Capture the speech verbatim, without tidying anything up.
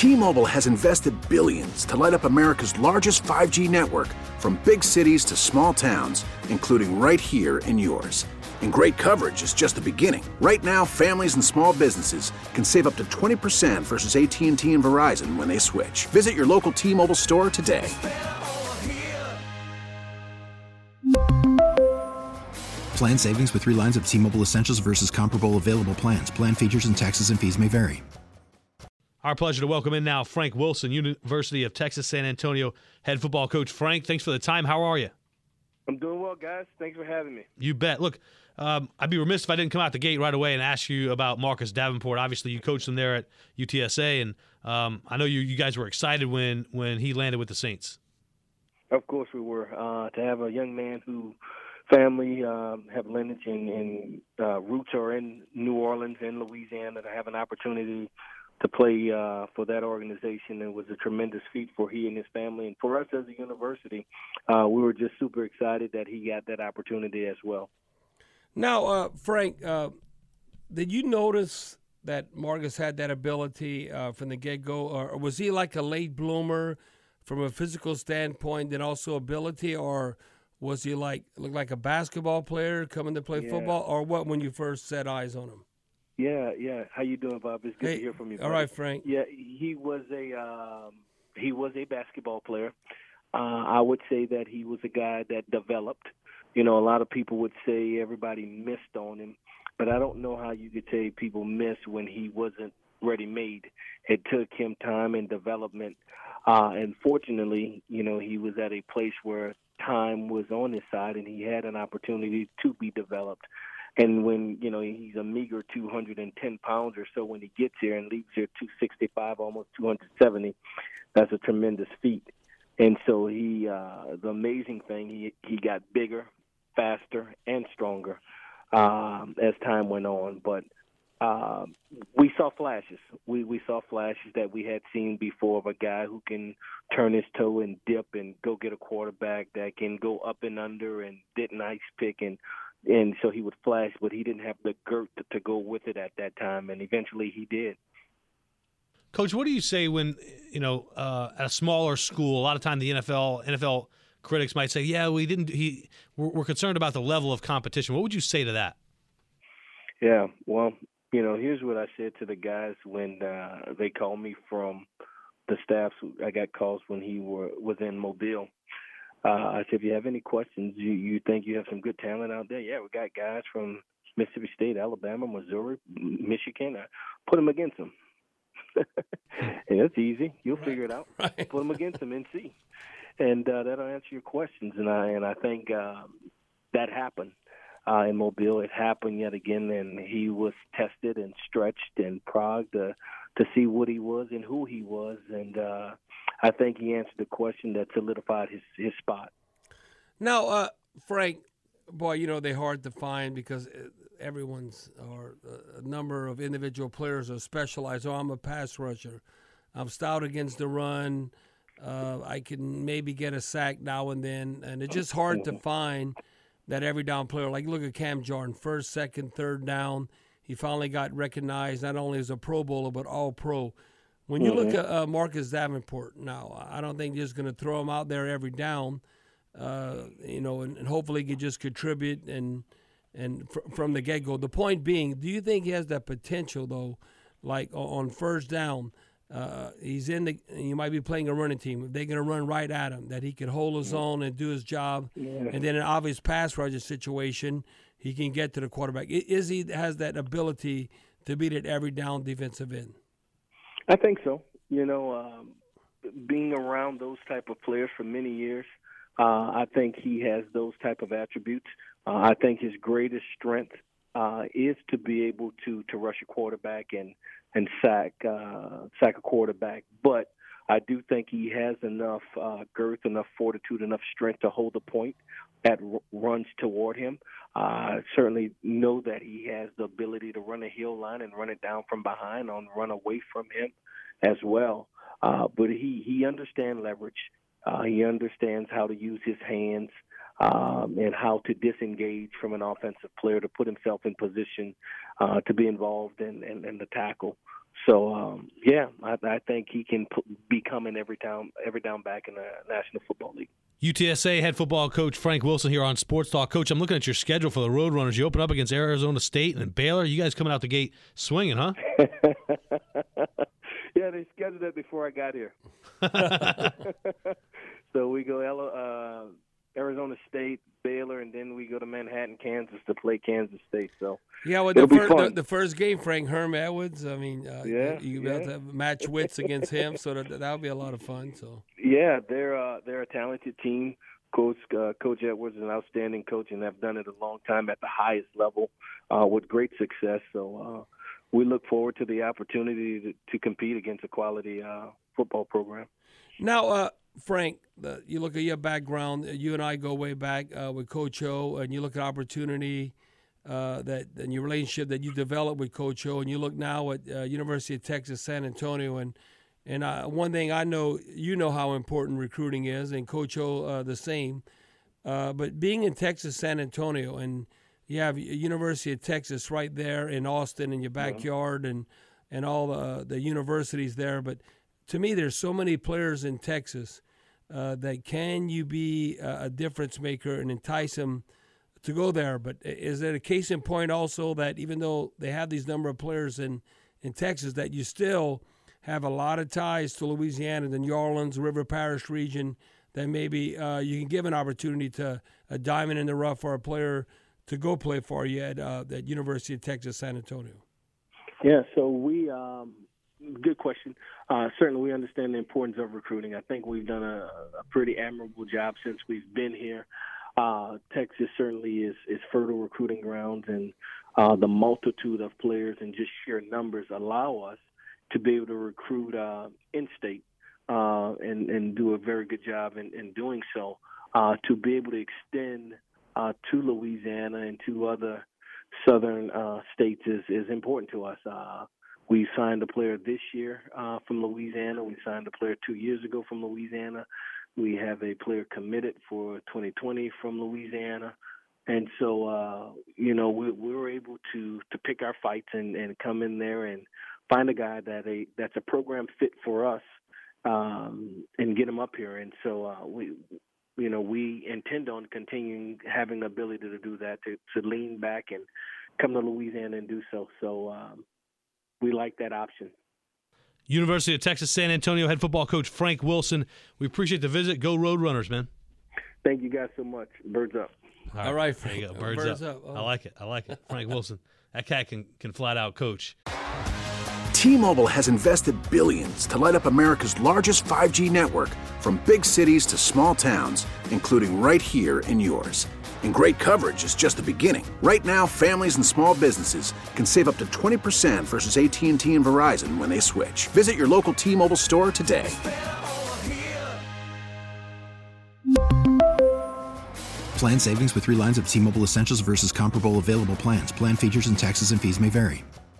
T-Mobile has invested billions to light up America's largest five G network, from big cities to small towns, including right here in yours. And great coverage is just the beginning. Right now, families and small businesses can save up to twenty percent versus A T and T and Verizon when they switch. Visit your local T-Mobile store today. Plan savings with three lines of T-Mobile Essentials versus comparable available plans. Plan features and taxes and fees may vary. Our pleasure to welcome in now Frank Wilson, University of Texas San Antonio head football coach. Frank, thanks for the time. How are you? I'm doing well, guys. Thanks for having me. You bet. Look, um, I'd be remiss if I didn't come out the gate right away and ask you about Marcus Davenport. Obviously, you coached him there at U T S A, and um, I know you, you guys were excited when, when he landed with the Saints. Of course we were. Uh, to have a young man who family um, have lineage and, and uh, roots are in New Orleans and Louisiana, to have an opportunity to play uh, for that organization. It was a tremendous feat for he and his family. And for us as a university, uh, we were just super excited that he got that opportunity as well. Now, uh, Frank, uh, did you notice that Marcus had that ability uh, from the get-go? Or was he like a late bloomer from a physical standpoint and also ability? Or was he like look like a basketball player coming to play yeah. football? Or what when you first set eyes on him? Yeah, yeah. How you doing, Bob? It's good hey, to hear from you. All buddy. right, Frank. Yeah, he was a um, he was a basketball player. Uh, I would say that he was a guy that developed. You know, a lot of people would say everybody missed on him, but I don't know how you could say people missed when he wasn't ready-made. It took him time and development, uh, and fortunately, you know, he was at a place where time was on his side, and he had an opportunity to be developed. And when, you know, he's a meager two hundred ten pounds or so when he gets here and leaves here two sixty-five, almost two seventy, that's a tremendous feat. And so he, uh, the amazing thing, he he got bigger, faster, and stronger um, as time went on. But uh, we saw flashes. We, we saw flashes that we had seen before of a guy who can turn his toe and dip and go get a quarterback, that can go up and under and didn't ice pick, and And so he would flash, but he didn't have the girth to, to go with it at that time, and eventually he did. Coach, what do you say when, you know, uh, at a smaller school, a lot of time the N F L N F L critics might say, yeah, we didn't, he, we're, we're concerned about the level of competition. What would you say to that? Yeah, well, you know, here's what I said to the guys when uh, they called me from the staffs. I got calls when he were, was in Mobile. Uh, I said, if you have any questions, you, you think you have some good talent out there? Yeah, we got guys from Mississippi State, Alabama, Missouri, Michigan. I put them against them. And that's easy. You'll right. figure it out. Right. Put them against them and see. And uh, that'll answer your questions. And I, and I think uh, that happened uh, in Mobile. It happened yet again, and he was tested and stretched and progged to, to see what he was and who he was. And uh, I think he answered the question that solidified his, his spot. Now, uh, Frank, boy, you know, they're hard to find because everyone's or a number of individual players are specialized. Oh, I'm a pass rusher. I'm stout against the run. Uh, I can maybe get a sack now and then. And it's just hard to find that every down player. Like, look at Cam Jordan, first, second, third down. He finally got recognized not only as a Pro Bowler but All-Pro. When you mm-hmm. look at uh, Marcus Davenport now, I don't think you're just going to throw him out there every down, uh, you know, and, and hopefully he can just contribute and and fr- from the get-go. The point being, do you think he has that potential, though, like on first down, uh, he's in the – you might be playing a running team. If they're going to run right at him, that he can hold his own and do his job. Yeah. And then an obvious pass rusher situation, he can get to the quarterback. Is he has that ability to beat it every down defensive end? I think so. You know, um, being around those type of players for many years, uh, I think he has those type of attributes. Uh, I think his greatest strength uh, is to be able to, to rush a quarterback and and sack uh, sack a quarterback. But I do think he has enough uh, girth, enough fortitude, enough strength to hold the point at r- runs toward him. Uh, I certainly know that he has the ability to run a hill line and run it down from behind on run away from him as well. Uh, but he, he understands leverage. Uh, he understands how to use his hands um, and how to disengage from an offensive player to put himself in position uh, to be involved in, in, in the tackle. So um, yeah, I, I think he can p- become an every down every down back in the National Football League. U T S A head football coach Frank Wilson here on Sports Talk. Coach, I'm looking at your schedule for the Roadrunners. You open up against Arizona State and Baylor. You guys coming out the gate swinging, huh? Yeah, they scheduled that before I got here. So we go uh, Arizona State, Baylor, and then we go to Manhattan, Kansas to play Kansas State. So yeah, well, the, fir- the, the first game, Frank Herm Edwards. I mean, uh, yeah, you yeah. able to match wits against him, so that that would be a lot of fun. So yeah, they're uh, they're a talented team. Coach uh, Coach Edwards is an outstanding coach, and have done it a long time at the highest level uh, with great success. So uh, we look forward to the opportunity to, to compete against a quality uh, football program. Now, uh, Frank, the, you look at your background. You and I go way back uh, with Coach O, and you look at opportunity uh, that and your relationship that you developed with Coach O, and you look now at uh, University of Texas San Antonio, and and uh, one thing I know, you know how important recruiting is, and Coach O uh, the same. Uh, but being in Texas San Antonio, and you have University of Texas right there in Austin in your backyard, and and all the the universities there, but to me, there's so many players in Texas uh, that can you be a, a difference maker and entice them to go there. But is it a case in point also that even though they have these number of players in, in Texas, that you still have a lot of ties to Louisiana, the New Orleans, River Parish region, that maybe uh, you can give an opportunity to a diamond in the rough for a player to go play for you at uh, at University of Texas San Antonio? Yeah, so we um, – good question. Uh, certainly we understand the importance of recruiting. I think we've done a, a pretty admirable job since we've been here. Uh, Texas certainly is, is fertile recruiting grounds, and uh, the multitude of players and just sheer numbers allow us to be able to recruit uh, in-state uh, and, and do a very good job in, in doing so. Uh, to be able to extend uh, to Louisiana and to other southern uh, states is, is important to us. Uh, We signed a player this year uh, from Louisiana. We signed a player two years ago from Louisiana. We have a player committed for twenty twenty from Louisiana. And so, uh, you know, we, we were able to, to pick our fights and, and come in there and find a guy that a that's a program fit for us um, and get him up here. And so uh, we, you know, we intend on continuing having the ability to do that, to, to lean back and come to Louisiana and do so. So, um, we like that option. University of Texas San Antonio head football coach Frank Wilson. We appreciate the visit. Go Roadrunners, man. Thank you guys so much. Birds up. All right, All right there you go. Frank. Birds, Birds up. up. Oh. I like it. I like it. Frank Wilson. That cat can, can flat out coach. T-Mobile has invested billions to light up America's largest five G network, from big cities to small towns, including right here in yours. And great coverage is just the beginning. Right now, families and small businesses can save up to twenty percent versus A T and T and Verizon when they switch. Visit your local T-Mobile store today. Plan savings with three lines of T-Mobile Essentials versus comparable available plans. Plan features and taxes and fees may vary.